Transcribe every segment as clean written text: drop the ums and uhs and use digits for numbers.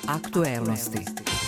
Aktuelnosti.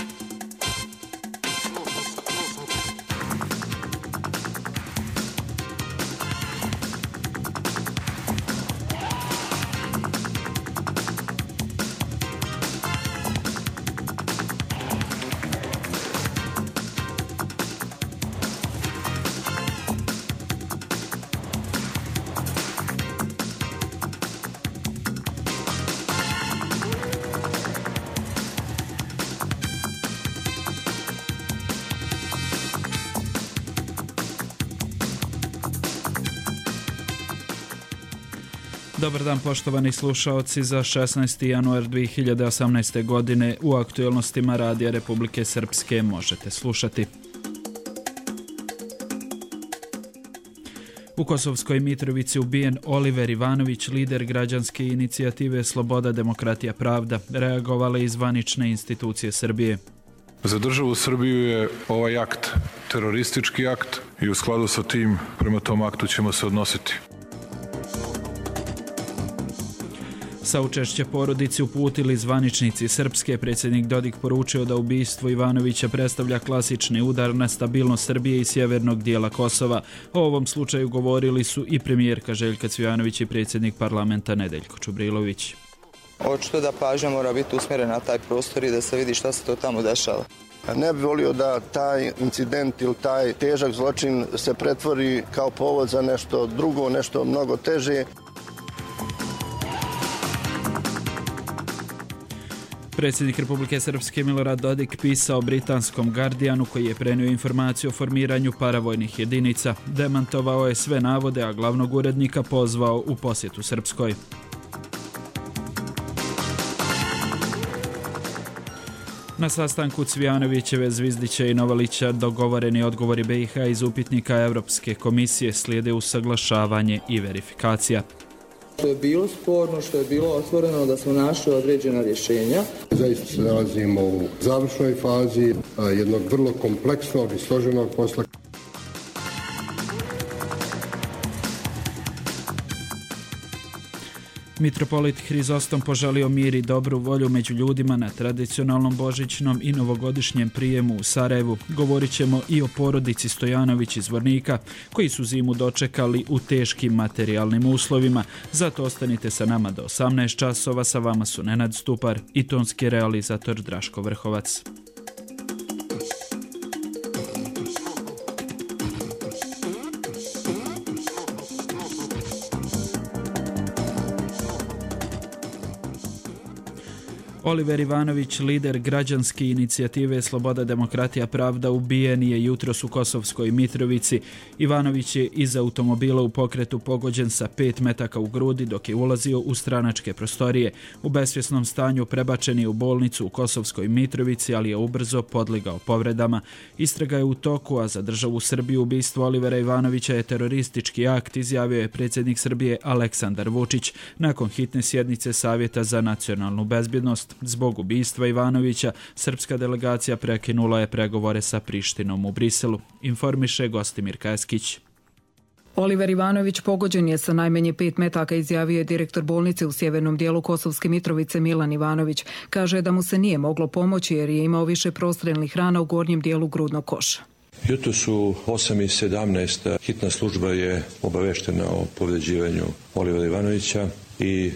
Dobar dan poštovani slušaoci, za 16. januar 2018. godine u aktuelnostima Radija Republike Srpske možete slušati. U Kosovskoj Mitrovici ubijen Oliver Ivanović, lider građanske inicijative Sloboda, demokratija, pravda, reagovale i zvanične institucije Srbije. Za državu Srbiju je ovaj akt teroristički akt i u skladu sa tim prema tom aktu ćemo se odnositi. Saučešće porodici uputili zvaničnici Srpske. Predsjednik Dodik poručio da ubistvo Ivanovića predstavlja klasični udar na stabilnost Srbije i sjevernog dijela Kosova. O ovom slučaju govorili su i premijerka Željka Cvijanović i predsjednik parlamenta Nedeljko Čubrilović. Očito da pažnja mora biti usmjerena na taj prostor i da se vidi šta se to tamo dešava. Ne bi volio da taj incident ili taj težak zločin se pretvori kao povod za nešto drugo, nešto mnogo teže. Predsjednik Republike Srpske Milorad Dodik pisao britanskom Guardianu, koji je prenio informaciju o formiranju paravojnih jedinica. Demantovao je sve navode, a glavnog urednika pozvao u posjetu Srpskoj. Na sastanku Cvijanovićeve, Zvizdića i Novalića dogovoreni odgovori BiH iz upitnika Evropske komisije, slijede usaglašavanje i verifikacija. Što je bilo sporno, što je bilo otvoreno, da smo našli određena rješenja. Zaista se nalazimo u završnoj fazi jednog vrlo kompleksnog i složenog posla. Mitropolit Hrizostom poželio mir i dobru volju među ljudima na tradicionalnom božićnom i novogodišnjem prijemu u Sarajevu. Govorit ćemo i o porodici Stojanović iz Zvornika, koji su zimu dočekali u teškim materijalnim uslovima. Zato ostanite sa nama do 18 časova. Sa vama su Nenad Stupar i tonski realizator Draško Vrhovac. Oliver Ivanović, lider građanske inicijative Sloboda, demokratija, pravda, ubijen je jutros u Kosovskoj Mitrovici. Ivanović je iz automobila u pokretu pogođen sa 5 metaka u grudi dok je ulazio u stranačke prostorije. U besvjesnom stanju prebačen je u bolnicu u Kosovskoj Mitrovici, ali je ubrzo podlegao povredama. Istraga je u toku, a za državu Srbiju ubistvo Olivera Ivanovića je teroristički akt, izjavio je predsjednik Srbije Aleksandar Vučić nakon hitne sjednice Savjeta za nacionalnu bezbjednost. Zbog ubistva Ivanovića, srpska delegacija prekinula je pregovore sa Prištinom u Briselu, informiše Gostimir Kaskić. Oliver Ivanović pogođen je sa najmanje 5 metaka, izjavio je direktor bolnice u sjevernom dijelu Kosovske Mitrovice Milan Ivanović. Kaže da mu se nije moglo pomoći jer je imao više prostrenlih rana u gornjem dijelu grudnog koša. Jutro su 8:17 hitna služba je obaveštena o povređivanju Olivera Ivanovića i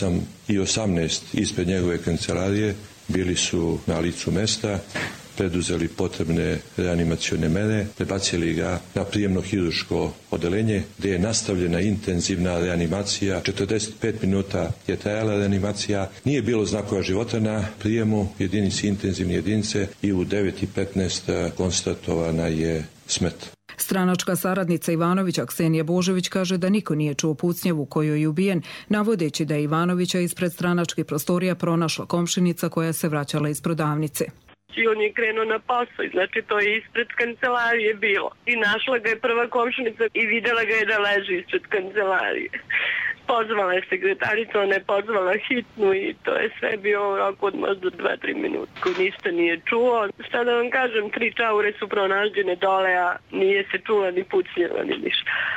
8:18 ispred njegove kancelarije bili su na licu mesta, preduzeli potrebne reanimacione mere, prebacili ga na prijemno hirurško odeljenje gdje je nastavljena intenzivna reanimacija. 45 minuta je trajala reanimacija, nije bilo znakova života na prijemu jedinici intenzivne jedinice i u 9:15 konstatovana je smrt. Stranačka saradnica Ivanovića Ksenija Božović kaže da niko nije čuo pucnjevu kojoj je ubijen, navodeći da je Ivanovića ispred stranačkih prostorija pronašla komšinica koja se vraćala iz prodavnice. I on je krenuo na posao, znači to je ispred kancelarije bilo. I našla ga je prva komšinica i vidjela ga je da leži ispred kancelarije. Pozvala je sekretarica, ona je pozvala hitnu i to je sve bio u roku od možda 2-3 minuta. Koji ništa nije čuo. Šta da vam kažem, 3 čaure su pronađene dole, a nije se čula ni pucnjeva ni ništa.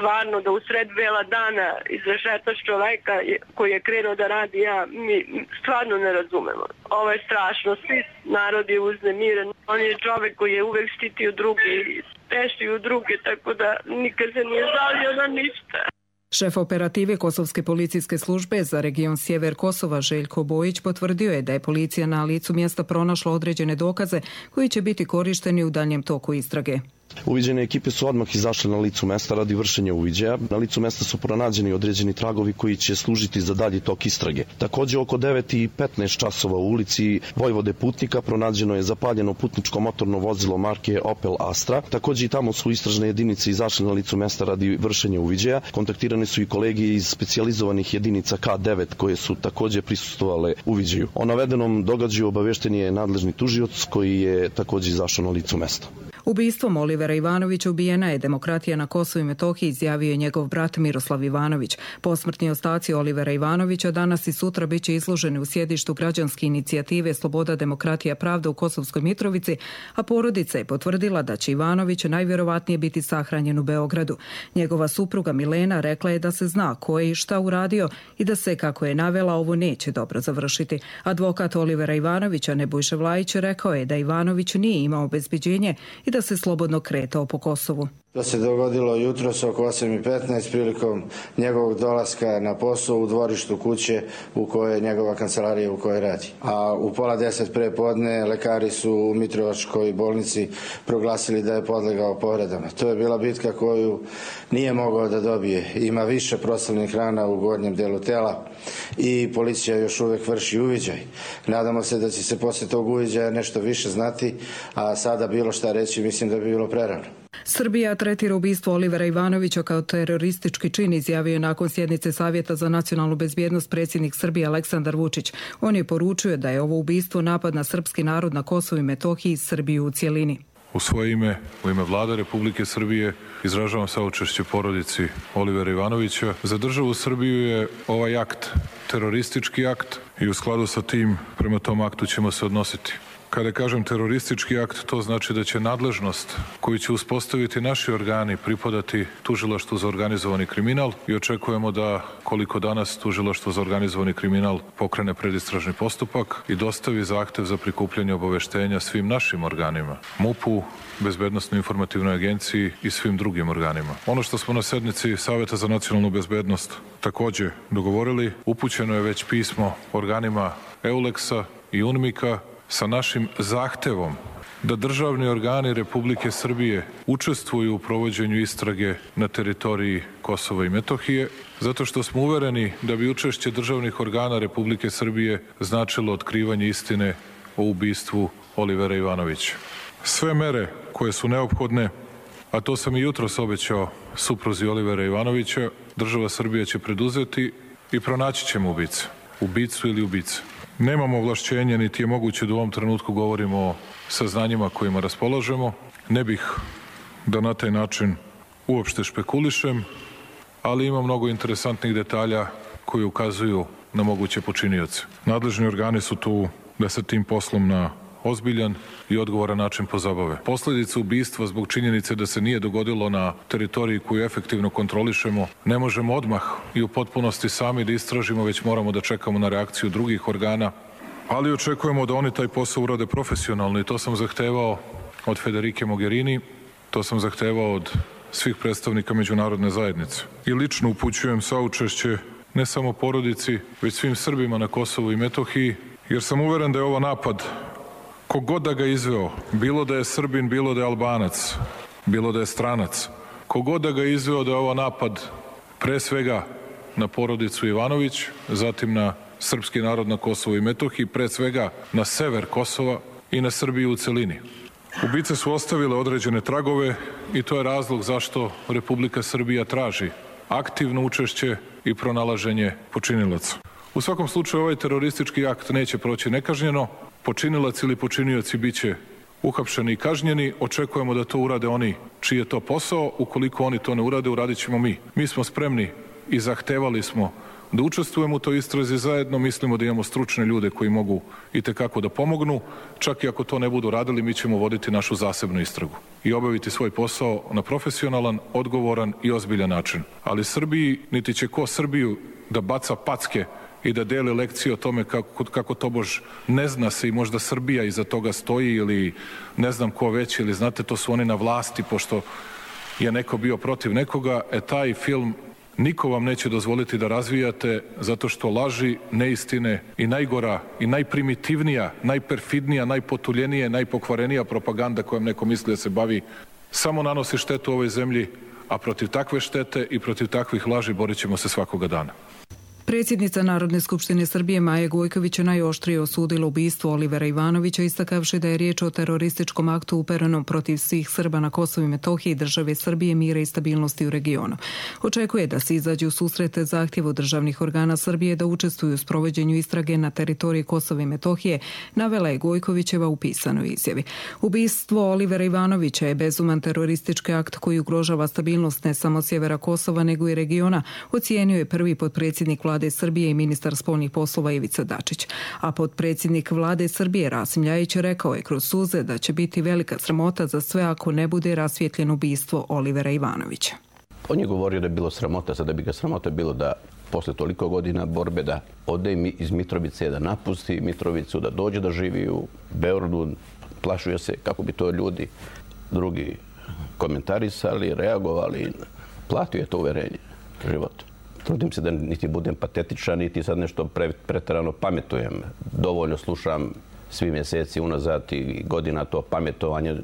stvarno da u sred bela dana izrešetaš čoveka koji je krenuo da radi, mi stvarno ne razumemo. Ovo je strašno, svi narod je uznemiren. On je čovek koji je uvek štitio druge i tešio druge, tako da nikad se nije žalio na ništa. Šef operative Kosovske policijske službe za region Sjever Kosova Željko Bojić potvrdio je da je policija na licu mjesta pronašla određene dokaze koji će biti korišteni u daljem toku istrage. Uviđene ekipe su odmah izašle na licu mesta radi vršenja uviđaja. Na licu mesta su pronađeni određeni tragovi koji će služiti za dalji tok istrage. Također oko 9:15 časova u ulici Vojvode Putnika pronađeno je zapaljeno putničko motorno vozilo marke Opel Astra. Također i tamo su istražne jedinice izašle na licu mesta radi vršenja uviđaja. Kontaktirane su i kolege iz specijalizovanih jedinica K9 koje su također prisustvovale uviđaju. O navedenom događaju obavešten je nadležni tužioc koji je također izašao na licu mesta. Ubistvom Olivera Ivanovića ubijena je demokratija na Kosovu i Metohiji, izjavio je njegov brat Miroslav Ivanović. Posmrtni ostaci Olivera Ivanovića danas i sutra biće izloženi u sjedištu građanske inicijative Sloboda, demokratija, pravda u Kosovskoj Mitrovici, a porodica je potvrdila da će Ivanović najvjerovatnije biti sahranjen u Beogradu. Njegova supruga Milena rekla je da se zna ko je i šta uradio i da se, kako je navela, ovo neće dobro završiti. Advokat Olivera Ivanovića Nebojša Vlajić rekao je da Ivanović nije imao obezbeđenje i da se slobodno kretao po Kosovu. To se dogodilo jutros oko 8:15 prilikom njegovog dolaska na posao u dvorištu kuće u kojoj je njegova kancelarija u kojoj radi. A u 9:30 pre podne lekari su u Mitrovačkoj bolnici proglasili da je podlegao povredama. To je bila bitka koju nije mogao da dobije. Ima više prostrelnih rana u gornjem delu tela i policija još uvek vrši uviđaj. Nadamo se da će se posle tog uviđaja nešto više znati, a sada bilo šta reći mislim da bi bilo prerano. Srbija tretira ubistvo Olivera Ivanovića kao teroristički čin, izjavio je nakon sjednice Savjeta za nacionalnu bezbjednost predsjednik Srbije Aleksandar Vučić. On je poručio da je ovo ubistvo napad na srpski narod na Kosovu i Metohiji i Srbiju u cjelini. U svoje ime, u ime Vlade Republike Srbije, izražavam saučešće porodici Olivera Ivanovića. Za državu Srbiju je ovaj akt teroristički akt i u skladu sa tim prema tom aktu ćemo se odnositi. Kada kažem teroristički akt, to znači da će nadležnost koju će uspostaviti naši organi pripadati Tužilaštvu za organizovani kriminal i očekujemo da, koliko danas Tužilaštvo za organizovani kriminal pokrene predistražni postupak i dostavi zahtev za prikupljanje obaveštenja svim našim organima, MUP-u, Bezbednosnoj informativnoj agenciji i svim drugim organima. Ono što smo na sednici Savjeta za nacionalnu bezbednost također dogovorili, upućeno je već pismo organima EULEX-a i UNMIK-a sa našim zahtevom da državni organi Republike Srbije učestvuju u provođenju istrage na teritoriji Kosova i Metohije, zato što smo uvereni da bi učešće državnih organa Republike Srbije značilo otkrivanje istine o ubistvu Olivera Ivanovića. Sve mere koje su neophodne, a to sam i jutros obećao supruzi Olivera Ivanovića, država Srbija će preduzeti i pronaći ćemo ubicu ili ubice. Nemamo ovlašćenje, niti je moguće da u ovom trenutku govorimo o saznanjima kojima raspolažemo. Ne bih da na taj način uopšte špekulišem, ali ima mnogo interesantnih detalja koji ukazuju na moguće počinioce. Nadležni organi su tu da se tim poslom na ozbiljan i odgovoran način pozabave. Posljedice ubistva zbog činjenice da se nije dogodilo na teritoriji koju efektivno kontrolišemo ne možemo odmah i u potpunosti sami da istražimo, već moramo da čekamo na reakciju drugih organa, ali očekujemo da oni taj posao urade profesionalno i to sam zahtevao od Federike Mogherini, to sam zahtevao od svih predstavnika međunarodne zajednice. I lično upućujem saučešće ne samo porodici, već svim Srbima na Kosovu i Metohiji, jer sam uveren da je ovo napad kogod da ga izveo, bilo da je Srbin, bilo da je Albanac, bilo da je stranac, kogod da ga izveo da je ovo napad pre svega na porodicu Ivanović, zatim na srpski narod na Kosovu i Metohiji, pre svega na sever Kosova i na Srbiju u celini. Ubice su ostavile određene tragove i to je razlog zašto Republika Srbija traži aktivno učešće i pronalaženje počinilaca. U svakom slučaju ovaj teroristički akt neće proći nekažnjeno, počinilac ili počinioci biće uhapšeni i kažnjeni, očekujemo da to urade oni čiji je to posao, ukoliko oni to ne urade, uradit ćemo mi. Mi smo spremni i zahtevali smo da učestvujemo u toj istrazi zajedno. Mislimo da imamo stručne ljude koji mogu itekako da pomognu. Čak i ako to ne budu radili, mi ćemo voditi našu zasebnu istragu i obaviti svoj posao na profesionalan, odgovoran i ozbiljan način. Ali Srbiji, niti će ko Srbiju da baca packe i da deli lekcije o tome kako tobož ne zna se i možda Srbija iza toga stoji ili ne znam ko već, ili znate, to su oni na vlasti pošto je neko bio protiv nekoga. Taj film niko vam neće dozvoliti da razvijate, zato što laži, neistine i najgora i najprimitivnija, najperfidnija, najpotuljenija, najpokvarenija propaganda kojom neko misli da se bavi samo nanosi štetu ovoj zemlji, a protiv takve štete i protiv takvih laži borit ćemo se svakoga dana. Predsjednica Narodne skupštine Srbije Maja Gojković je najoštrije osudila ubistvo Olivera Ivanovića, istakavši da je riječ o terorističkom aktu uperenom protiv svih Srba na Kosovu i Metohiji, države Srbije, mira i stabilnosti u regionu. Očekuje da se izađe u susrete zahtjevu državnih organa Srbije da učestvuju u sprovođenju istrage na teritoriji Kosova i Metohije, navela je Gojkovićeva u pisanoj izjavi. Ubistvo Olivera Ivanovića je bezuman teroristički akt koji ugrožava stabilnost ne samo sjevera Kosova nego i regiona, ocijenio je prvi potpredsjednik Vlade Srbije i ministar spoljnih poslova Ivica Dačić. A potpredsjednik Vlade Srbije Rasim Ljajić rekao je kroz suze da će biti velika sramota za sve ako ne bude rasvjetljeno ubistvo Olivera Ivanovića. On je govorio da je bilo sramota, sada bi ga sramota bilo da posle toliko godina borbe da ode iz Mitrovice, da napusti Mitrovicu, da dođe da živi u Beogradu. Plašuje se kako bi to ljudi drugi komentarisali, reagovali. Platio je to uverenje života. Trudim se da niti budem patetičan, niti sad nešto preterano pametujem. Dovoljno slušam svi mjeseci unazad i godina to pametovanje.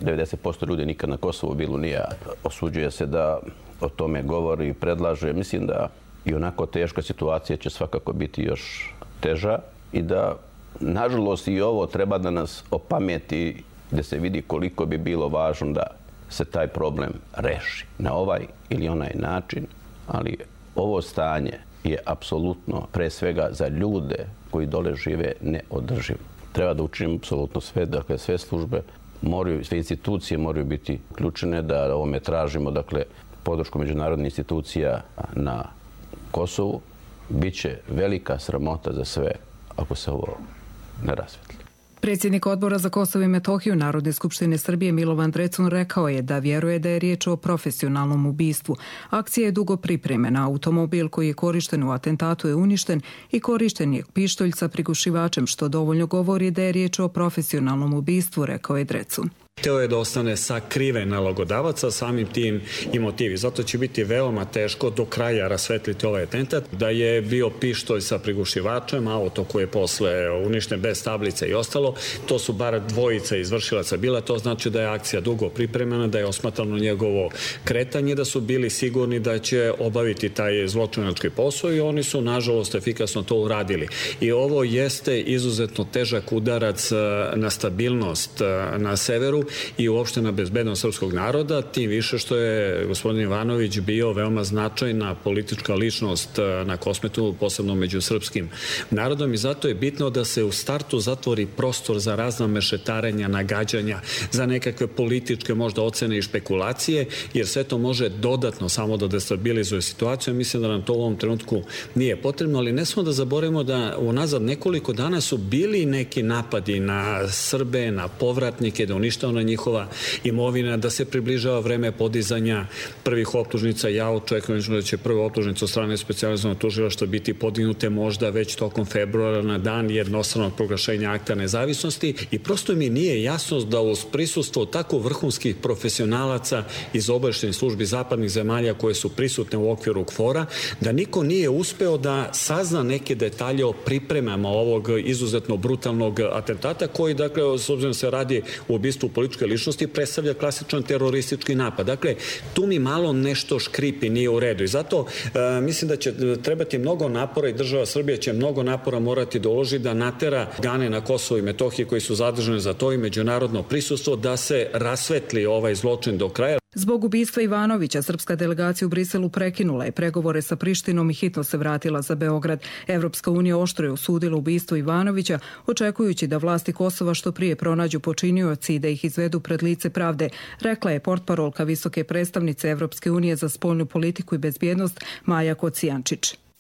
90% ljudi nikad na Kosovu bilo nije. Osuđuje se da o tome govori i predlaže. Mislim da i onako teška situacija će svakako biti još teža i da, nažalost, i ovo treba da nas opameti, da se vidi koliko bi bilo važno da se taj problem reši na ovaj ili onaj način, ali ovo stanje je apsolutno, pre svega za ljude koji dole žive, neodrživo. Treba da učinimo apsolutno sve, dakle sve službe moraju, sve institucije moraju biti uključene, da ovome tražimo, dakle, podršku međunarodnih institucija na Kosovu. Biće velika sramota za sve ako se ovo ne rasvetli. Predsjednik Odbora za Kosovo i Metohiju Narodne skupštine Srbije Milovan Drecun rekao je da vjeruje da je riječ o profesionalnom ubistvu. Akcija je dugo pripremena. Automobil koji je korišten u atentatu je uništen i korišten je pištolj sa prigušivačem, što dovoljno govori da je riječ o profesionalnom ubistvu, rekao je Drecun. Hteo je da ostane sakriven nalogodavac, a samim tim i motivi. Zato će biti veoma teško do kraja rasvetliti ovaj atentat. Da je bio pištolj sa prigušivačem, auto koje je posle uništen bez tablice i ostalo, to su bar dvojica izvršilaca bila. To znači da je akcija dugo pripremena, da je osmatrano njegovo kretanje, da su bili sigurni da će obaviti taj zločinački posao i oni su, nažalost, efikasno to uradili. I ovo jeste izuzetno težak udarac na stabilnost na severu i uopšte na bezbednost srpskog naroda, tim više što je gospodin Ivanović bio veoma značajna politička ličnost na Kosmetu, posebno među srpskim narodom, i zato je bitno da se u startu zatvori prostor za razna mešetarenja, nagađanja, za nekakve političke možda ocene i špekulacije, jer sve to može dodatno samo da destabilizuje situaciju. Mislim da nam to u ovom trenutku nije potrebno, ali ne smo da zaboravimo da unazad nekoliko dana su bili neki napadi na Srbe, na povratnike, da uništavaju njihova imovina, da se približava vreme podizanja prvih optužnica. Ja očekujem da će prve optužnice od strane specijalizovanog tužilaštva biti podignute možda već tokom februara na dan jednostranog proglašenja akta nezavisnosti, i prosto mi nije jasno da uz prisustvo tako vrhunskih profesionalaca iz obaveštajnih službi zapadnih zemalja koje su prisutne u okviru KFOR-a, da niko nije uspeo da sazna neke detalje o pripremama ovog izuzetno brutalnog atentata koji, dakle, s obzirom se radi u ubistvu političke ličnosti, predstavlja klasičan teroristički napad. Dakle, tu mi malo nešto škripi, nije u redu. I zato mislim da će trebati mnogo napora i država Srbija će mnogo napora morati da uloži da natera organe na Kosovu i Metohiji koji su zadržani za to i međunarodno prisustvo da se rasvetli ovaj zločin do kraja. Zbog ubistva Ivanovića, srpska delegacija u Briselu prekinula je pregovore sa Prištinom i hitno se vratila za Beograd. Evropska unija oštro je osudila ubistvo Ivanovića, očekujući da vlasti Kosova što prije pronađu počinioci i da ih izvedu pred lice pravde, rekla je portparolka visoke predstavnice Evropske unije za spoljnu politiku i bezbjednost Maja Kocijančić.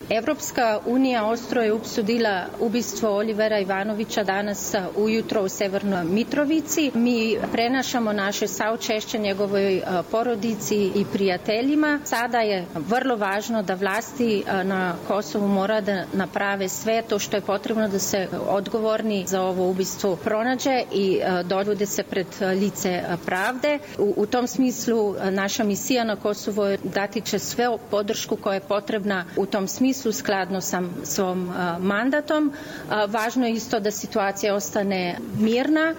Evropska unija ostro je upsudila ubistvo Olivera Ivanovića danas ujutro u Severnoj Mitrovici. Mi prenašamo naše saučešće njegovoj porodici i prijateljima. Sada je vrlo važno da vlasti na Kosovu mora da naprave sve to što je potrebno da se odgovorni za ovo ubistvo pronađe i dovede se pred lice pravde. U tom smislu naša misija na Kosovu dati će sve podršku koja je potrebna u tom smislu skladno sa svom mandatom. Važno je isto da situacija ostane mirna,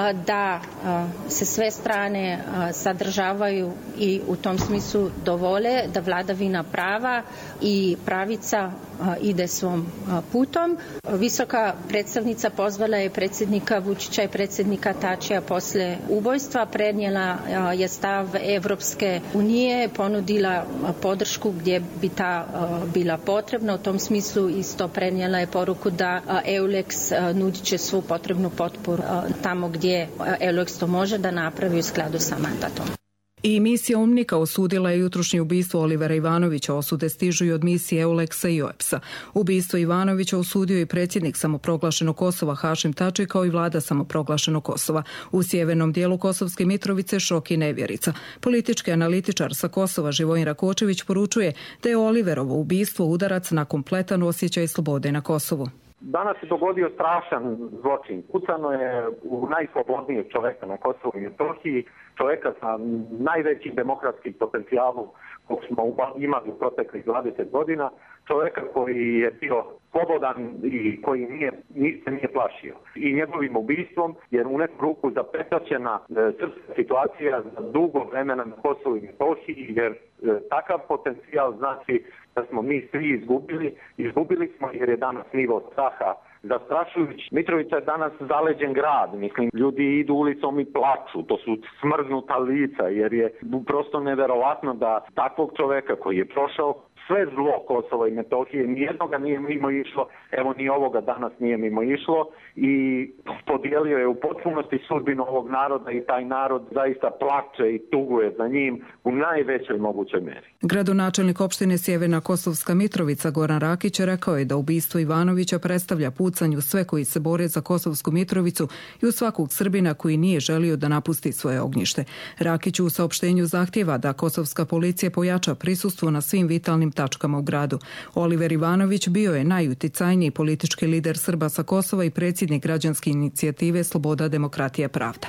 da se sve strane sadržavaju i u tom smislu dovole da vladavina prava i pravica ide svom putom. Visoka predstavnica pozvala je predsjednika Vučića i predsjednika Tačija posle ubojstva, prenijela je stav Evropske unije, ponudila podršku gdje bi ta bila potrebna. U tom smislu isto prenijela je poruku da EULEX nudit će svu potrebnu potporu tamo gdje EULEX to može da napravi u skladu sa mandatom. I misija UNMIK-a osudila je jutrošnje ubistvo Olivera Ivanovića. Osude stižu i od misije EULEX-a i OEBS-a. Ubistvo Ivanovića osudio i predsjednik samoproglašenog Kosova Hašim Tači kao i vlada samoproglašenog Kosova. U sjevernom dijelu Kosovske Mitrovice šok i nevjerica. Politički analitičar sa Kosova Živojin Rakočević poručuje da je Oliverovo ubistvo udarac na kompletan osjećaj slobode na Kosovu. Danas se dogodio strašan zločin. Pucano je u najslobodnijeg čoveka na Kosovu i Metohiji, čoveka sa najvećim demokratskim potencijalom kog smo imali u proteklih 20 godina, čoveka koji je bio slobodan i koji se nije plašio. I njegovim ubistvom je u neku ruku zapečaćena srpska situacija za dugo vremena na Kosovu i Metohiji, jer takav potencijal znači da smo mi svi izgubili. Izgubili smo jer je danas nivo straha zastrašujući. Mitrovica je danas zaleđen grad. Mislim, ljudi idu ulicom i plaču. To su smrznuta lica jer je prosto neverovatno da takvog čoveka koji je prošao sve zlo Kosova i Metohije, nijednoga nije mimo išlo, evo ni ovoga danas nije mimo išlo i podijelio je u potpunosti sudbinu ovog naroda i taj narod zaista plače i tuguje za njim u najvećoj mogućoj meri. Gradonačelnik opštine Sjeverna Kosovska Mitrovica Goran Rakić rekao je da ubistvo Ivanovića predstavlja pucanj u sve koji se bore za Kosovsku Mitrovicu i u svakog Srbina koji nije želio da napusti svoje ognjište. Rakić u saopštenju zahtjeva da kosovska policija pojača prisustvo na svim vitalnim tačkama u gradu. Oliver Ivanović bio je najuticajniji politički lider Srba sa Kosova i predsjednik građanske inicijative Sloboda, demokratija, pravda.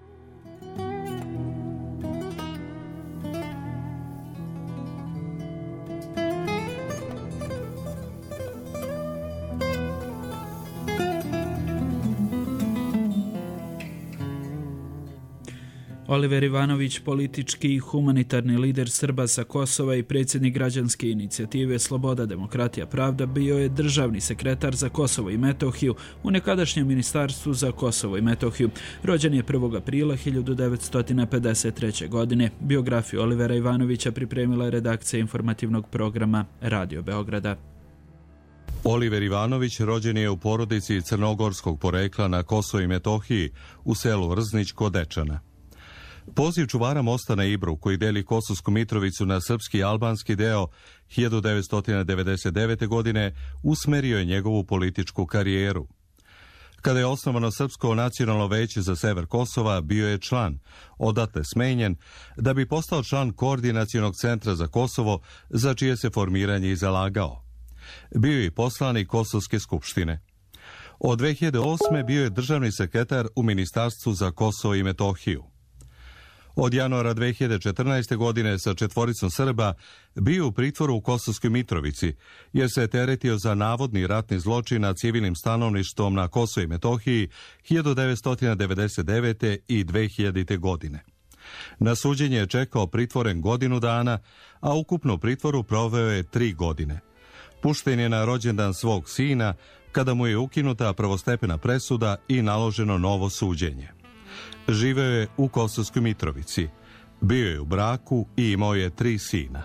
Oliver Ivanović, politički i humanitarni lider Srba sa Kosova i predsjednik građanske inicijative Sloboda, demokratija, pravda, bio je državni sekretar za Kosovo i Metohiju u nekadašnjem ministarstvu za Kosovo i Metohiju. Rođen je 1. aprila 1953. godine. Biografiju Olivera Ivanovića pripremila je redakcija informativnog programa Radio Beograda. Oliver Ivanović rođen je u porodici crnogorskog porekla na Kosovo i Metohiji u selu Rznić kod Dečana. Poziv čuvara mosta na Ibru, koji deli Kosovsku Mitrovicu na srpski i albanski deo 1999. godine, usmerio je njegovu političku karijeru. Kada je osnovano Srpsko nacionalno veće za sever Kosova, bio je član, odatle smenjen, da bi postao član Koordinacionog centra za Kosovo, za čije se formiranje i zalagao. Bio je i poslanik Kosovske skupštine. Od 2008. bio je državni sekretar u Ministarstvu za Kosovo i Metohiju. Od januara 2014. godine sa 4 Srba bio u pritvoru u Kosovskoj Mitrovici, jer se je teretio za navodni ratni zločin nad civilnim stanovništvom na Kosovo i Metohiji 1999. i 2000. godine. Na suđenje je čekao pritvoren godinu dana, a ukupno u pritvoru proveo je 3 godine. Pušten je na rođendan svog sina, kada mu je ukinuta prvostepena presuda i naloženo novo suđenje. Živeo je u Kosovskoj Mitrovici. Bio je u braku i imao je 3 sina.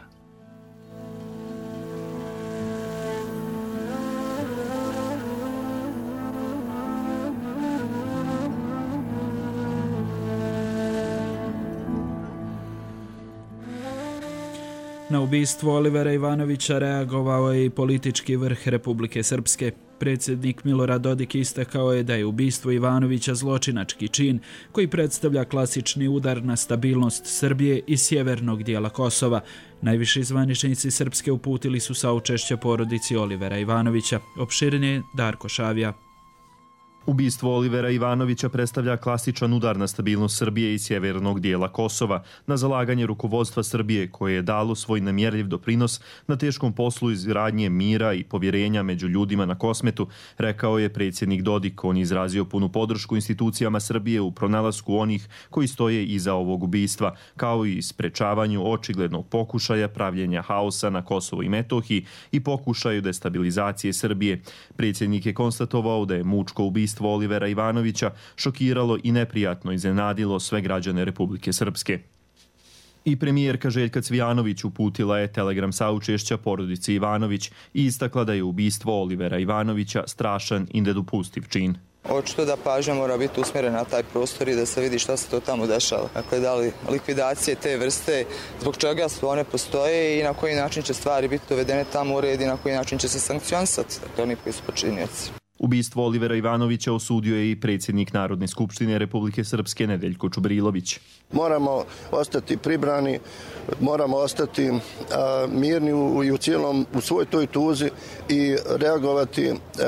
Na ubistvo Olivera Ivanovića reagovao je i politički vrh Republike Srpske. Predsjednik Milorad Dodik istakao je da je ubistvo Ivanovića zločinački čin koji predstavlja klasični udar na stabilnost Srbije i sjevernog dijela Kosova. Najviši zvaničnici Srpske uputili su saučešća porodici Olivera Ivanovića. Opširnije Darko Šavija. Ubistvo Olivera Ivanovića predstavlja klasičan udar na stabilnost Srbije i sjevernog dijela Kosova, na zalaganje rukovodstva Srbije koje je dalo svoj nemjerljiv doprinos na teškom poslu izgradnje mira i povjerenja među ljudima na Kosmetu, rekao je predsjednik Dodik. On je izrazio punu podršku institucijama Srbije u pronalasku onih koji stoje iza ovog ubistva, kao i sprečavanju očiglednog pokušaja pravljenja haosa na Kosovu i Metohiji i pokušaju destabilizacije Srbije. Predsjednik je konstatovao da je mučko ubistvo Olivera Ivanovića šokiralo i neprijatno iznenadilo sve građane Republike Srpske. I premijerka Željka Cvijanović uputila je telegram saučešća porodici Ivanović i istakla da je ubistvo Olivera Ivanovića strašan i nedopustiv čin. Očito da pažnja mora biti usmjerena na taj prostor i da se vidi šta se to tamo dešava. Dakle, da li likvidacije te vrste, zbog čega su one postoje i na koji način će stvari biti dovedene tamo u red i na koji način će se sankcionisati. Dakle, oni koji su počinioci. Ubistvo Olivera Ivanovića osudio je i predsjednik Narodne skupštine Republike Srpske Nedeljko Čubrilović. Moramo ostati pribrani, moramo ostati mirni u svoj toj tuzi i reagovati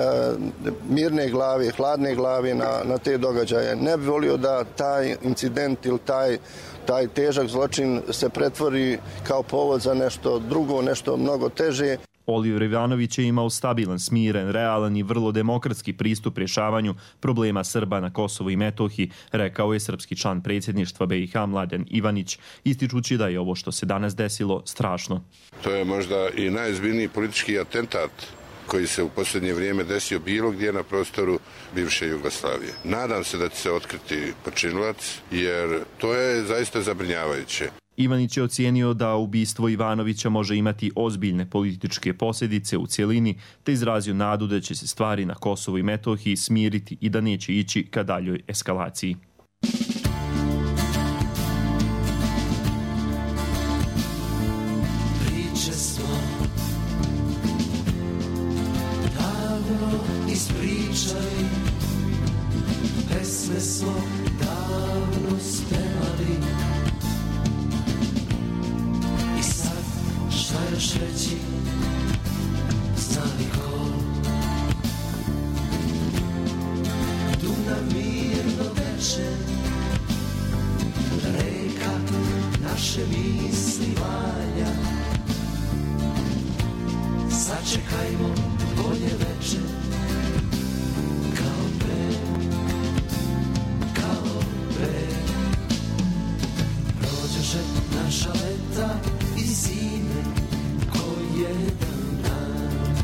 mirne glave, hladne glave na te događaje. Ne bih volio da taj incident ili taj težak zločin se pretvori kao povod za nešto drugo, nešto mnogo teže. Oliver Ivanović je imao stabilan, smiren, realan i vrlo demokratski pristup rješavanju problema Srba na Kosovu i Metohiji, rekao je srpski član predsjedništva BiH Mladen Ivanić, ističući da je ovo što se danas desilo strašno. To je možda i najozbiljniji politički atentat koji se u posljednje vrijeme desio bilo gdje na prostoru bivše Jugoslavije. Nadam se da će se otkriti počinilac, jer to je zaista zabrinjavajuće. Ivanić je ocijenio da ubistvo Ivanovića može imati ozbiljne političke posljedice u cjelini, te izrazio nadu da će se stvari na Kosovu i Metohiji smiriti i da neće ići ka daljoj eskalaciji. Priče smo davno ispričali, pesme smo davno spevali. Šta još reći, znali ko? Dunav mirno teče, reka naše misli valja. Sačekajmo bolje veče, kao pre. Prođeše naša leta i zime, jedan dan.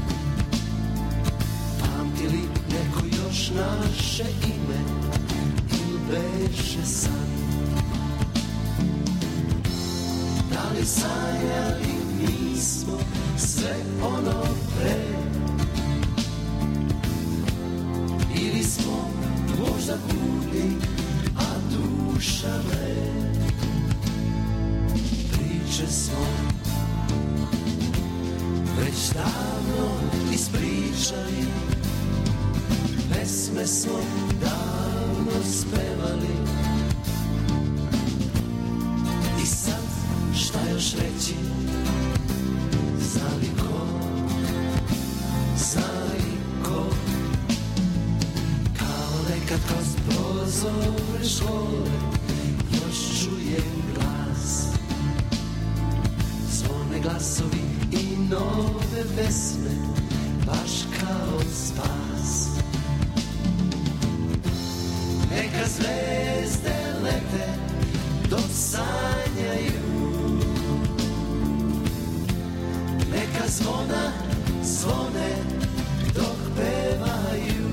Pamti li neko još naše ime ili beše san? Da li sanjali nismo sve ono pre? Ili smo možda guli, a duša ne? Priče smo već davno ispričali, pesme smo davno spevali. I sad šta još reći, znali ko, kao nekad kroz prozore škole još čujem glas, zvone glasovi i nove pesme, baš kao spas. Neka zvezde lete dok sanjaju, neka zvona zvone dok pevaju.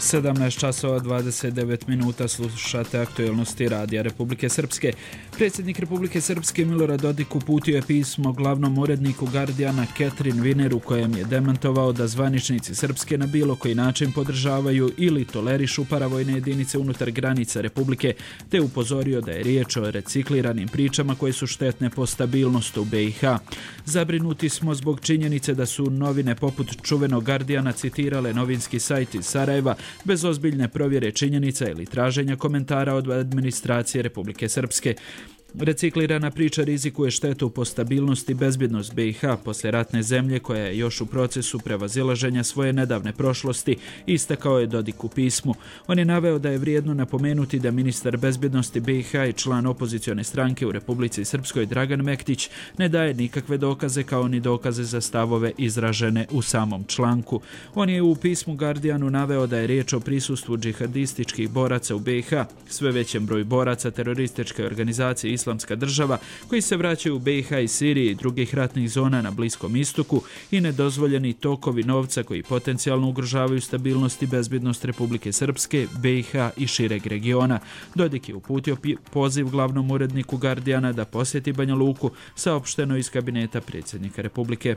17 časova 29 minuta slušate aktualnosti Radija Republike Srpske. Predsjednik Republike Srpske Milorad Dodik uputio je pismo glavnom uredniku Guardiana Catherine Winner u kojem je demantovao da zvaničnici Srpske na bilo koji način podržavaju ili tolerišu paravojne jedinice unutar granica Republike, te upozorio da je riječ o recikliranim pričama koje su štetne po stabilnost u BiH. Zabrinuti smo zbog činjenice da su novine poput čuvenog Guardiana citirale novinski sajt iz Sarajeva bez ozbiljne provjere činjenica ili traženja komentara od administracije Republike Srpske. Reciklirana priča rizikuje štetu po stabilnosti i bezbjednost BiH poslije ratne zemlje koja je još u procesu prevazilaženja svoje nedavne prošlosti, istakao je Dodik u pismu. On je naveo da je vrijedno napomenuti da ministar bezbjednosti BiH i član opozicione stranke u Republici Srpskoj Dragan Mektić ne daje nikakve dokaze kao ni dokaze za stavove izražene u samom članku. On je u pismu Guardianu naveo da je riječ o prisustvu džihadističkih boraca u BiH, sve većem broju boraca terorističke organizacije Islamska država koji se vraćaju u BiH i Siriji i drugih ratnih zona na Bliskom istoku i nedozvoljeni tokovi novca koji potencijalno ugrožavaju stabilnost i bezbjednost Republike Srpske, BiH i šireg regiona. Dodik je uputio poziv glavnom uredniku Guardiana da posjeti Banja Luku, saopšteno iz kabineta predsjednika Republike.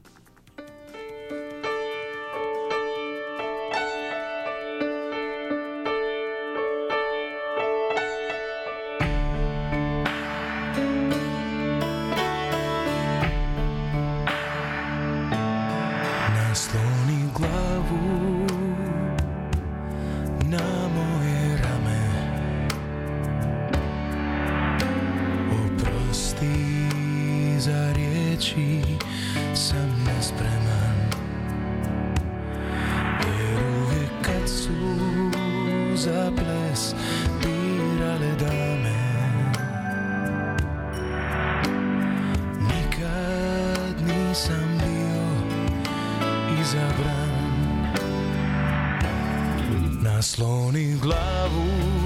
Nasloni glavu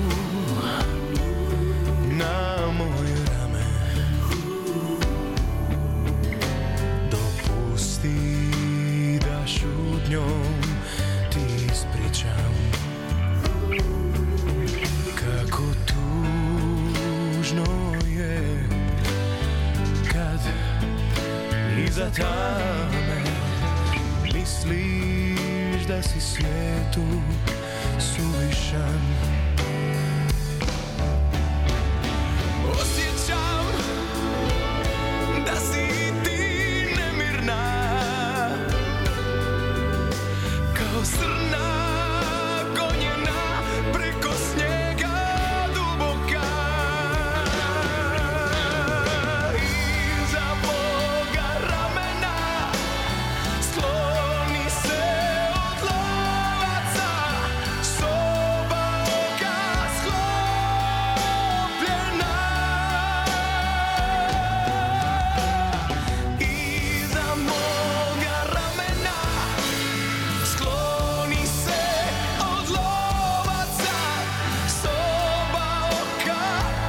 na moje rame, dopusti da šutnjom ti ispričam kako tužno je kad iza tame misliš da si svijetu suvišan. Osjećam da si ti nemirna, kao srna gonjena preko snijega duboka. Iza moga ramena skloni se od lovaca, soba oka sklopljena. Iza moga ramena skloni se od lovaca, soba oka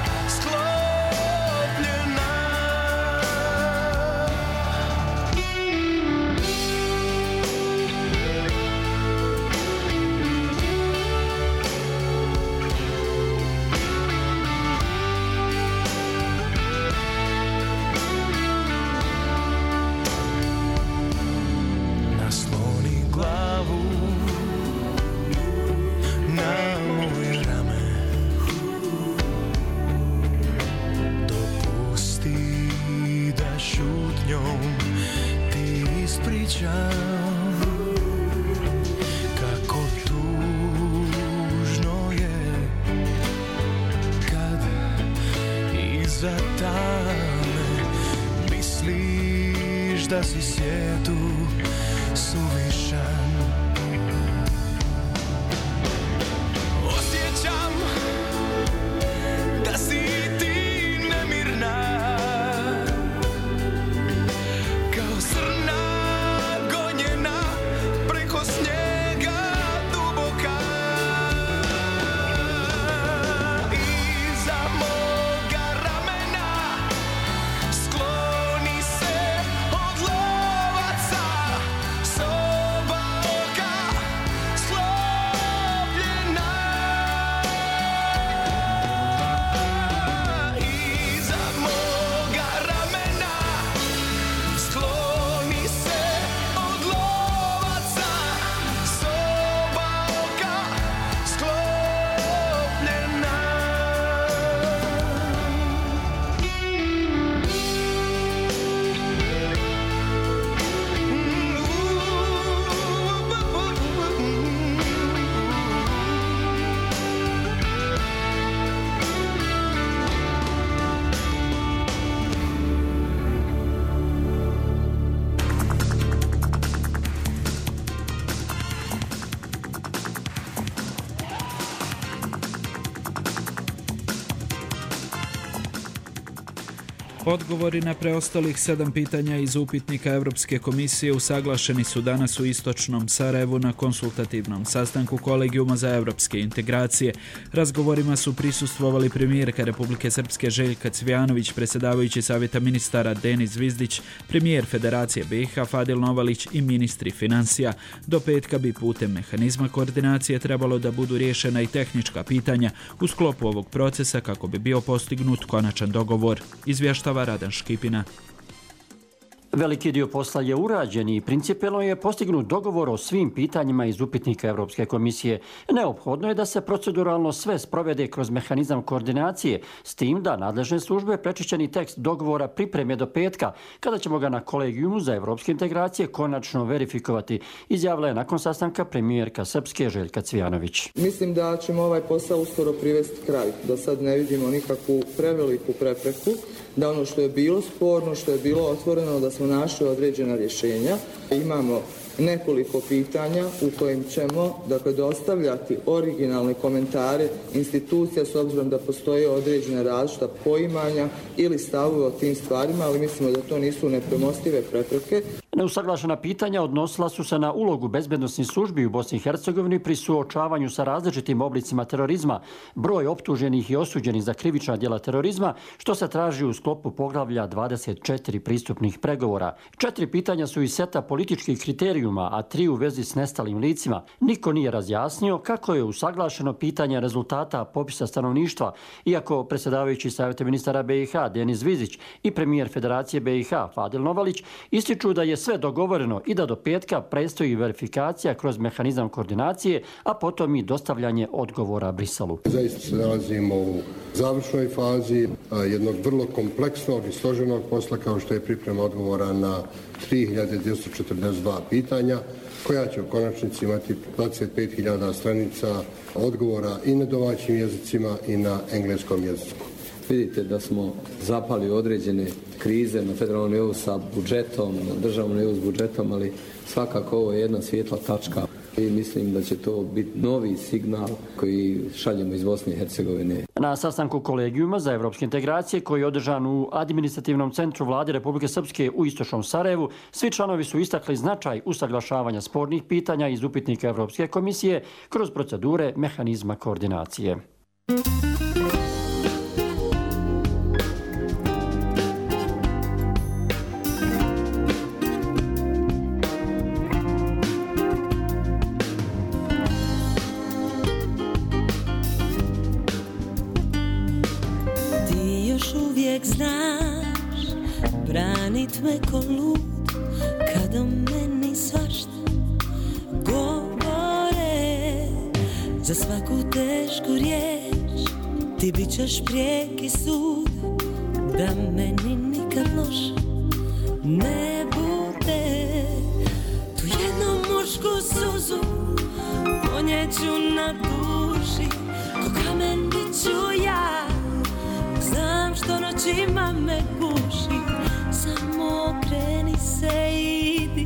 sklopljena. Nasloni glavu na moje rame, dopusti da šutnjom ti ispričam kako tužno je kad iza tame misliš da si svijetu suvišan. Osjećam da si ti nemirna, kao srna gonjena preko snijega duboka. Iza moga ramena skloni se od lovaca, soba Odgovori na preostalih 7 pitanja iz upitnika Europske komisije usaglašeni su danas u istočnom Sarajevu na konsultativnom sastanku Kolegijuma za europske integracije. Razgovorima su prisustvovali premijerka Republike Srpske Željka Cvijanović, predsjedavajući Savjeta ministara Denis Zvizdić, premijer Federacije BiH Fadil Novalić i ministri financija. Do petka bi putem mehanizma koordinacije trebalo da budu riješena i tehnička pitanja u sklopu ovog procesa kako bi bio postignut konačan dogovor. Izvještava Radan Škipina. Veliki dio posla je urađen i principijelno je postignut dogovor o svim pitanjima iz upitnika Europske komisije. Neophodno je da se proceduralno sve sprovede kroz mehanizam koordinacije, s tim da nadležne službe prečišćeni tekst dogovora pripreme do petka, kada ćemo ga na Kolegijumu za europske integracije konačno verifikovati, izjavila je nakon sastanka premijerka Srpske Željka Cvijanović. Mislim da ćemo ovaj posao uskoro privesti kraj. Do sad ne vidimo nikakvu preveliku prepreku, da ono što je bilo sporno, što je bilo otvoreno, da smo našli određena rješenja. Imamo nekoliko pitanja u kojim ćemo dostavljati originalne komentare institucija s obzirom da postoje određene različita poimanja ili stavove o tim stvarima, ali mislimo da to nisu nepremostive prepreke. Neusaglašena pitanja odnosila su se na ulogu bezbednosnih službi u Bosni i Hercegovini pri suočavanju sa različitim oblicima terorizma, broj optuženih i osuđenih za krivična djela terorizma, što se traži u sklopu poglavlja 24 pristupnih pregovora. 4 pitanja su iz seta političkih kriterijuma, a 3 u vezi s nestalim licima. Niko nije razjasnio kako je usaglašeno pitanje rezultata popisa stanovništva, iako predsjedavajući Savjeta ministara BiH Denis Zvizdić i premijer Federacije BiH Fadil Novalić ističu da je sve dogovoreno i da do petka predstoji verifikacija kroz mehanizam koordinacije, a potom i dostavljanje odgovora Briselu. Zaista se nalazimo u završnoj fazi jednog vrlo kompleksnog i složenog posla kao što je priprema odgovora na 3242 pitanja, koja će u konačnici imati 25.000 stranica odgovora i na domaćim jezicima i na engleskom jeziku. Vidite da smo zapali određene krize na federalnom nivou sa budžetom, na državnom nivou s budžetom, ali svakako ovo je jedna svijetla tačka i mislim da će to biti novi signal koji šaljemo iz Bosne i Hercegovine. Na sastanku Kolegijuma za evropske integracije koji je održan u administrativnom centru Vlade Republike Srpske u istočnom Sarajevu, svi članovi su istakli značaj usaglašavanja spornih pitanja iz upitnika Evropske komisije kroz procedure mehanizma koordinacije. Znaš, branit me ko lud, kada meni svašta govore. Za svaku tešku riječ ti bit ćeš prijeki sud, da meni nikad loše ne bude. Tu jednu mušku suzu ponjeću na duši, ko kamen bit ću ja. Znam što noćima me guši, samo okreni se i idi.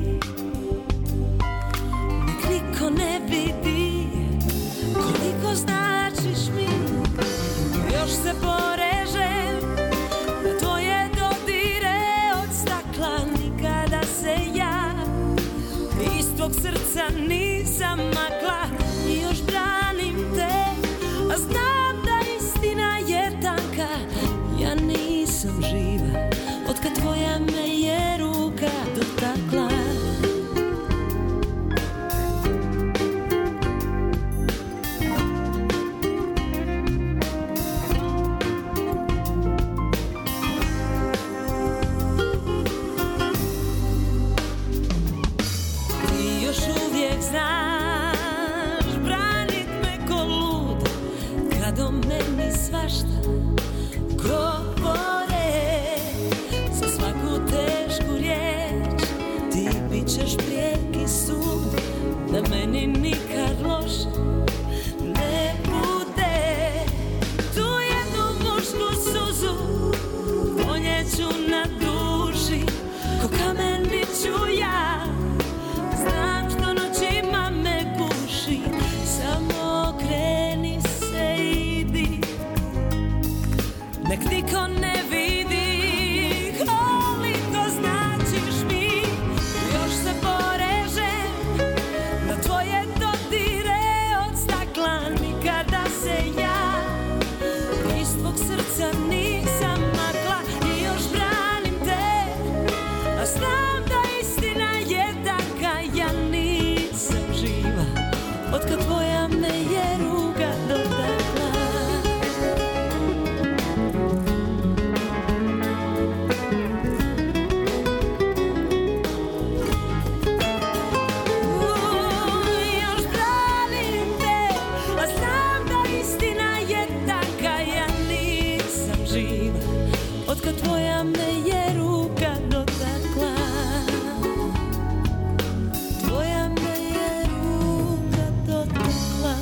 Nek niko ne vidi koliko značiš mi. Još se porežem na tvoje dodire od stakla. Nikada se ja iz tvog srca nisam makla. I još branim te, a znam da istina je tanka. Ja nisam živa, otkad tvoja me je ruka dotakla. Ti još uvijek znaš branit me ko lud, kad o meni svašta govore. Za svaku tešku riječ ti bit ćeš prijeki sud, da meni nikad loše ne bude. Tu jednu mušku suzu ponjeću na duši, ko kamen bit ću ja. Znam što noćima me guši, samo okreni se i idi. Nek niko otkad tvoja me je ruka dotakla. Tvoja me je ruka dotakla.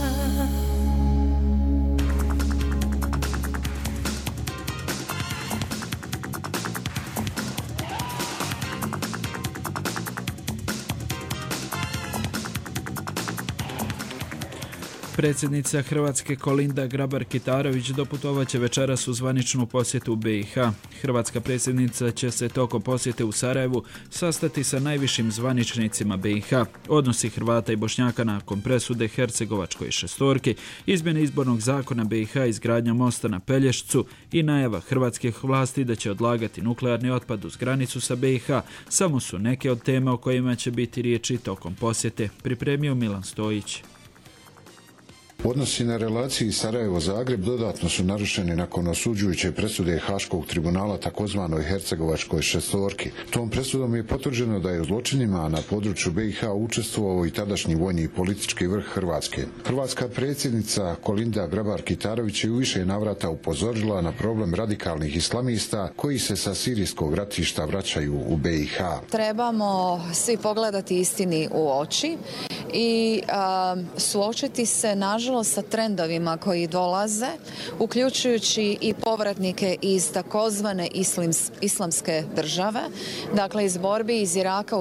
Predsjednica Hrvatske Kolinda Grabar-Kitarović doputovaće večeras u zvaničnu posjetu u BiH. Hrvatska predsjednica će se tokom posjete u Sarajevu sastati sa najvišim zvaničnicima BiH. Odnosi Hrvata i Bošnjaka nakon presude Hercegovačkoj šestorki, izmjene izbornog zakona BiH, izgradnja mosta na Pelješcu i najava hrvatskih vlasti da će odlagati nuklearni otpad uz granicu sa BiH samo su neke od tema o kojima će biti riječi tokom posjete, pripremio Milan Stojić. Odnosi na relaciji Sarajevo-Zagreb dodatno su narušeni nakon osuđujuće presude Haškog tribunala takozvanoj Hercegovačkoj šestorki. Tom presudom je potvrđeno da je u zločinima na području BiH učestvovao i tadašnji vojni i politički vrh Hrvatske. Hrvatska predsjednica Kolinda Grabar-Kitarović je u više navrata upozorila na problem radikalnih islamista koji se sa sirijskog ratišta vraćaju u BiH. Trebamo svi pogledati istini u oči i suočiti se nažalost sa trendovima koji dolaze, uključujući i povratnike iz takozvane islamske države, dakle iz borbi iz Iraka u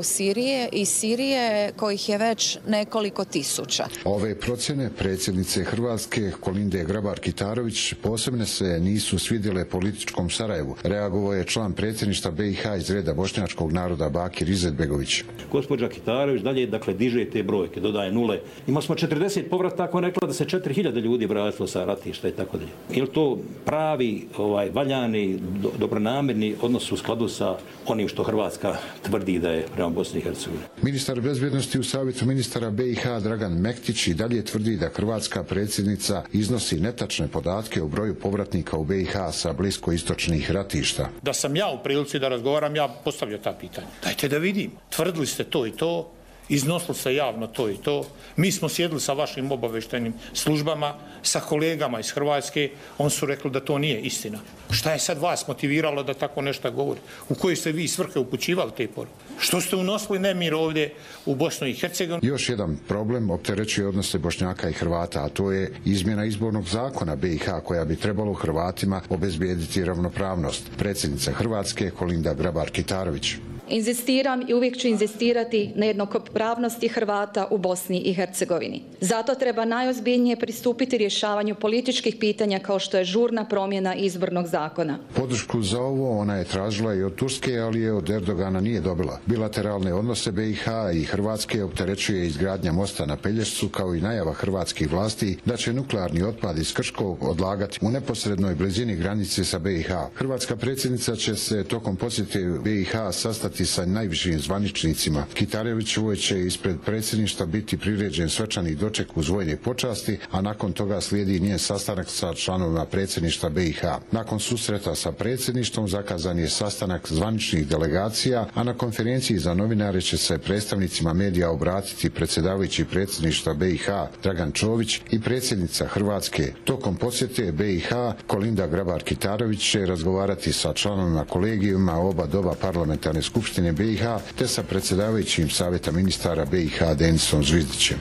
Sirije kojih je već nekoliko tisuća. Ove procjene predsjednice Hrvatske Kolinde Grabar-Kitarović posebno se nisu svidjele političkom Sarajevu. Reagovao je član predsjedništva BiH iz reda bošnjačkog naroda Bakir Izetbegović. Gospođa Kitarović dalje diže te brojke, dodaje nule. Imali smo 40 povrataka, on rekla da se 4000 ljudi vratilo sa ratišta i tako dalje. Je li to pravi, valjani, dobronamirni odnos u skladu sa onim što Hrvatska tvrdi da je prema Bosni i Hercegovini? Ministar bezbjednosti u Savjetu ministara BiH Dragan Mektić i dalje tvrdi da hrvatska predsjednica iznosi netačne podatke o broju povratnika u BiH sa bliskoistočnih ratišta. Da sam ja u prilici da razgovaram, ja postavljam ta pitanja. Dajte da vidim. Tvrdili ste to i to, iznosili ste javno to i to. Mi smo sjedili sa vašim obavještajnim službama, sa kolegama iz Hrvatske, on su rekli da to nije istina. Šta je sad vas motiviralo da tako nešto govori? U koje ste vi svrhe upućivali te poruke? Što ste unosili nemir ovdje u Bosnu i Hercegovini? Još jedan problem opterećuje odnose Bošnjaka i Hrvata, a to je izmjena izbornog zakona BiH koja bi trebalo Hrvatima obezbijediti ravnopravnost. Predsjednica Hrvatske Kolinda Grabar-Kitarović. Inzistiram i uvijek ću inzistirati na jednakopravnosti Hrvata u Bosni i Hercegovini. Zato treba najozbiljnije pristupiti rješavanju političkih pitanja kao što je žurna promjena izbornog zakona. Podršku za ovo ona je tražila i od Turske, ali je od Erdogana nije dobila. Bilateralne odnose BiH i Hrvatske opterećuje izgradnja mosta na Pelješcu kao i najava hrvatskih vlasti da će nuklearni otpad iz Krškog odlagati u neposrednoj blizini granice sa BiH. Hrvatska predsjednica će se tokom posjete BiH sastati sa najvišim zvaničnicima. Kitarovićevoj će ispred predsjedništva biti priređen svečani doček uz vojne počasti, a nakon toga slijedi njen sastanak sa članovima predsjedništva BiH. Nakon susreta sa predsjedništvom zakazan je sastanak zvaničnih delegacija, a na konferenciji za novinare će se predstavnicima medija obratiti predsjedavajući predsjedništva BiH Dragan Čović i predsjednica Hrvatske. Tokom posjete BiH Kolinda Grabar-Kitarović će razgovarati sa članovima kolegijuma oba doba parlamentarne skupštine BiH te sa predsjedavajućim Savjeta ministara BiH Denisom Zvizdićem.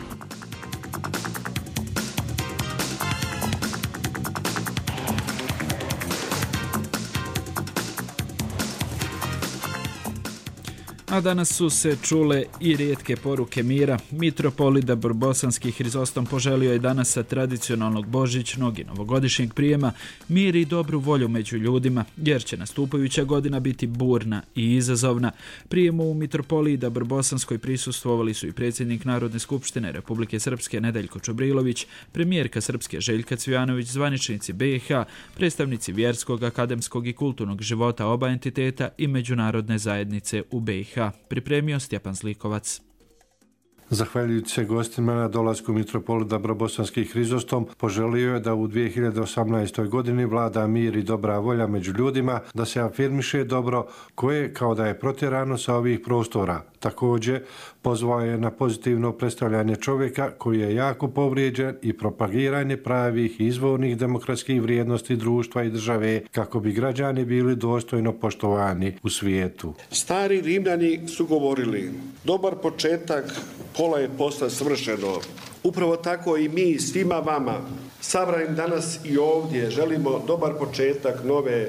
A danas su se čule i rijetke poruke mira. Mitropolita Bosanski Hrizostom poželio je danas sa tradicionalnog božićnog i novogodišnjeg prijema mir i dobru volju među ljudima, jer će nastupajuća godina biti burna i izazovna. Prijemu u Mitropolita Bosanskoj prisustvovali su i predsjednik Narodne skupštine Republike Srpske Nedeljko Čobrilović, premijerka Srpske Željka Cvijanović, zvaničnici BiH, predstavnici vjerskog, akademskog i kulturnog života oba entiteta i međunarodne zajednice u BiH. Pripremio Stjepan Zlikovac. Zahvaljujući se gostima na dolasku mitropolita Dobrobosanski Hrizostom, poželio je da u 2018. godini vlada mir i dobra volja među ljudima, da se afirmiše dobro koje kao da je protjerano sa ovih prostora. Također, pozvao je na pozitivno predstavljanje čovjeka koji je jako povrijeđen i propagiranje pravih i izvornih demokratskih vrijednosti društva i države kako bi građani bili dostojno poštovani u svijetu. Stari Rimljani su govorili, dobar početak, pola je posla svršeno. Upravo tako i mi svima vama, sabranim danas i ovdje, želimo dobar početak nove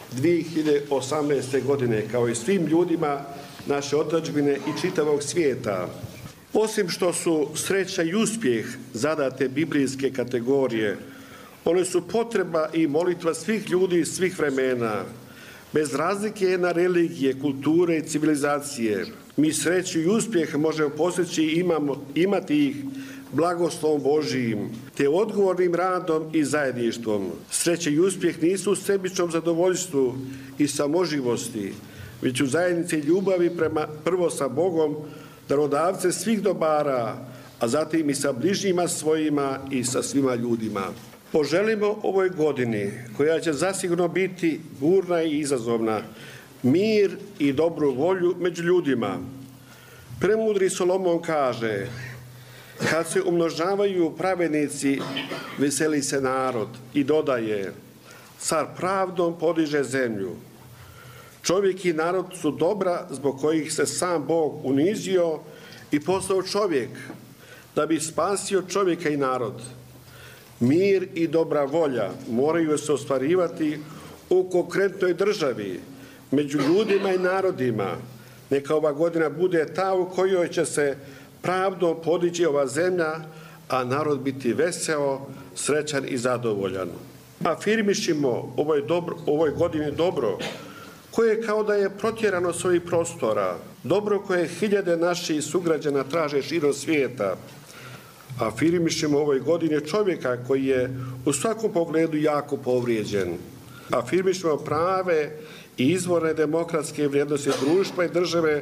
2018. godine, kao i svim ljudima naše otadžbine i čitavog svijeta. Osim što su sreća i uspjeh zadate biblijske kategorije, one su potreba i molitva svih ljudi svih vremena, bez razlike na religije, kulture i civilizacije. Mi sreću i uspjeh možemo postići i imati ih blagoslovom Božijim, te odgovornim radom i zajedništvom. Sreća i uspjeh nisu u sebičnom zadovoljstvu i samoživosti, već u zajednici ljubavi prvo sa Bogom, darodavce svih dobara, a zatim i sa bližnjima svojima i sa svima ljudima. Poželimo ovoj godini, koja će zasigurno biti burna i izazovna, mir i dobru volju među ljudima. Premudri Solomon kaže, kad se umnožavaju pravednici, veseli se narod, i dodaje, car pravdom podiže zemlju. Čovjek i narod su dobra zbog kojih se sam Bog unizio i poslao čovjek da bi spasio čovjeka i narod. Mir i dobra volja moraju se ostvarivati u konkretnoj državi, među ljudima i narodima. Neka ova godina bude ta u kojoj će se pravdom podići ova zemlja, a narod biti veseo, srećan i zadovoljan. Afirmišimo ovoj godini dobro, koje kao da je protjerano s ovih prostora, dobro koje hiljade naših sugrađana traže širom svijeta. Afirmišemo ovoj godini čovjeka koji je u svakom pogledu jako povrijeđen. Afirmišemo prave i izvorne demokratske vrijednosti društva i države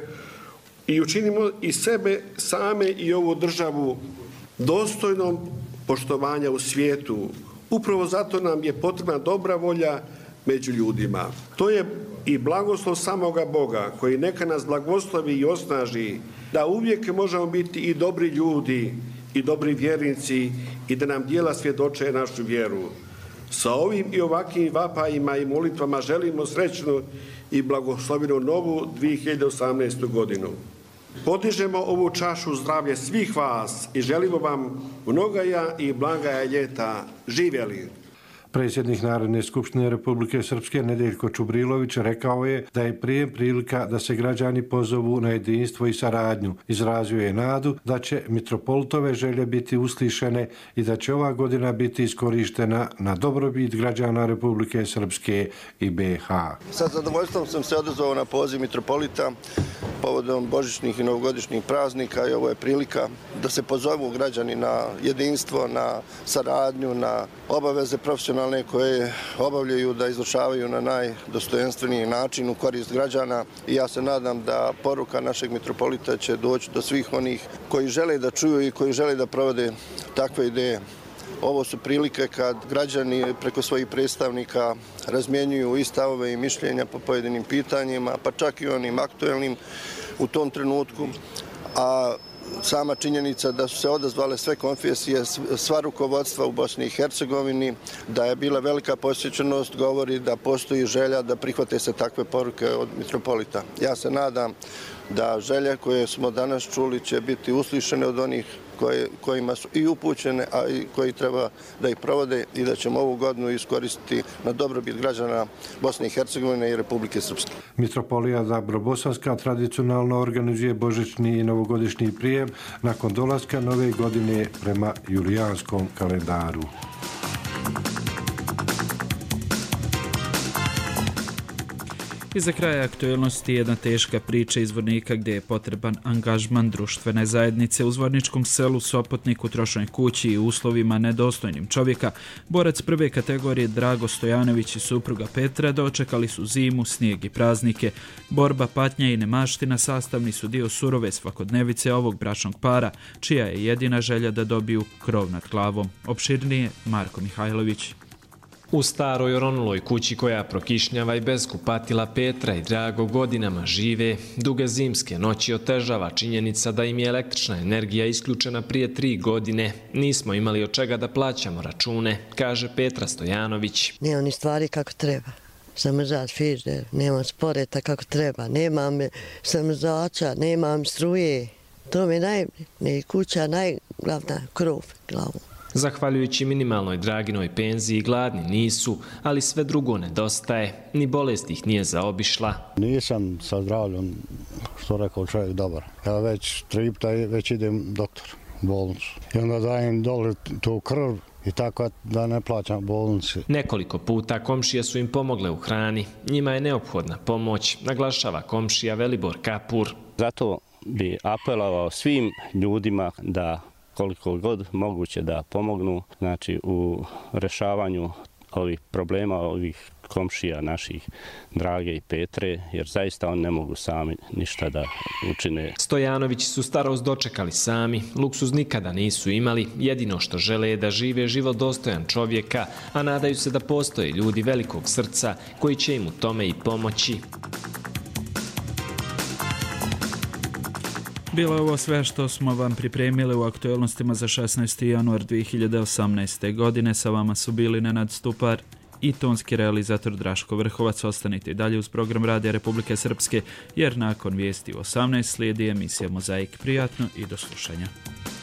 i učinimo i sebe same i ovu državu dostojnom poštovanja u svijetu. Upravo zato nam je potrebna dobra volja među ljudima. To je i blagoslov samoga Boga, koji neka nas blagoslovi i osnaži, da uvijek možemo biti i dobri ljudi i dobri vjernici i da nam djela svjedoče našu vjeru. Sa ovim i ovakvim vapajima i molitvama želimo srećnu i blagoslovenu novu 2018. godinu. Podižemo ovu čašu zdravlje svih vas i želimo vam mnogaja i blagaja ljeta. Živjeli! Predsjednik Narodne skupštine Republike Srpske Nedeljko Čubrilović rekao je da je prijem prilika da se građani pozovu na jedinstvo i saradnju. Izrazio je nadu da će mitropolitove želje biti uslišene i da će ova godina biti iskorištena na dobrobit građana Republike Srpske i BiH. Sa zadovoljstvom sam se odazvao na poziv mitropolita povodom božićnih i novogodišnjih praznika i ovo je prilika da se pozovu građani na jedinstvo, na saradnju, na obaveze profesionalne koje obavljaju da izvršavaju na najdostojanstveniji način u korist građana i ja se nadam da poruka našeg mitropolita će doći do svih onih koji žele da čuju i koji žele da provode takve ideje. Ovo su prilike kad građani preko svojih predstavnika razmjenjuju i stavove i mišljenja po pojedinim pitanjima, pa čak i onim aktuelnim u tom trenutku, a sama činjenica da su se odazvale sve konfesije, sva rukovodstva u Bosni i Hercegovini, da je bila velika posjećenost, govori da postoji želja da prihvate se takve poruke od mitropolita. Ja se nadam da želje koje smo danas čuli će biti uslišene od onih kojima su i upućene, a i koji treba da ih provode i da ćemo ovu godinu iskoristiti na dobrobit građana Bosne i Hercegovine i Republike Srpske. Mitropolija Dobrobosanska tradicionalno organizuje božićni i novogodišnji prijem nakon dolaska nove godine prema julijanskom kalendaru. I za kraj aktualnosti jedna teška priča iz Zvornika gdje je potreban angažman društvene zajednice. U Zvorničkom selu Sopotnik u trošnoj kući i uslovima nedostojnim čovjeka, borac prve kategorije Drago Stojanović i supruga Petra dočekali su zimu, snijeg i praznike. Borba, patnja i nemaština sastavni su dio surove svakodnevice ovog bračnog para, čija je jedina želja da dobiju krov nad glavom. Opširnije Marko Mihajlović. U staroj oronuloj kući koja prokišnjava i bez kupatila Petra i Drago godinama žive, duge zimske noći otežava činjenica da im je električna energija isključena prije 3 godine. Nismo imali od čega da plaćamo račune, kaže Petra Stojanović. Nema ni stvari kako treba. Zamrzač frižider, nemam sporeta kako treba, nemam zamrzača, nemam struje. To mi je kuća najglavna krov glavu. Zahvaljujući minimalnoj Draginoj penziji gladni nisu, ali sve drugo nedostaje, ni bolest ih nije zaobišla. Nisam sa zdravljom, što rekao čovjek, dobar. Ja već 3 puta već idem doktor u bolnicu. I onda dajem dole tu krv i tako da ne plaćam bolnici. Nekoliko puta komšije su im pomogle u hrani. Njima je neophodna pomoć, naglašava komšija Velibor Kapur. Zato bi apelovao svim ljudima da koliko god moguće da pomognu, znači u rešavanju ovih problema, ovih komšija naših Drage i Petre, jer zaista oni ne mogu sami ništa da učine. Stojanovići su starost dočekali sami, luksuz nikada nisu imali, jedino što žele je da žive život dostojan čovjeka, a nadaju se da postoje ljudi velikog srca koji će im u tome i pomoći. Bilo je ovo sve što smo vam pripremili u aktualnostima za 16. januar 2018. godine. Sa vama su bili Nenad Stupar i tonski realizator Draško Vrhovac. Ostanite i dalje uz program Radija Republike Srpske, jer nakon vijesti u 18 slijedi emisija Mozaik. Prijatno i do slušanja.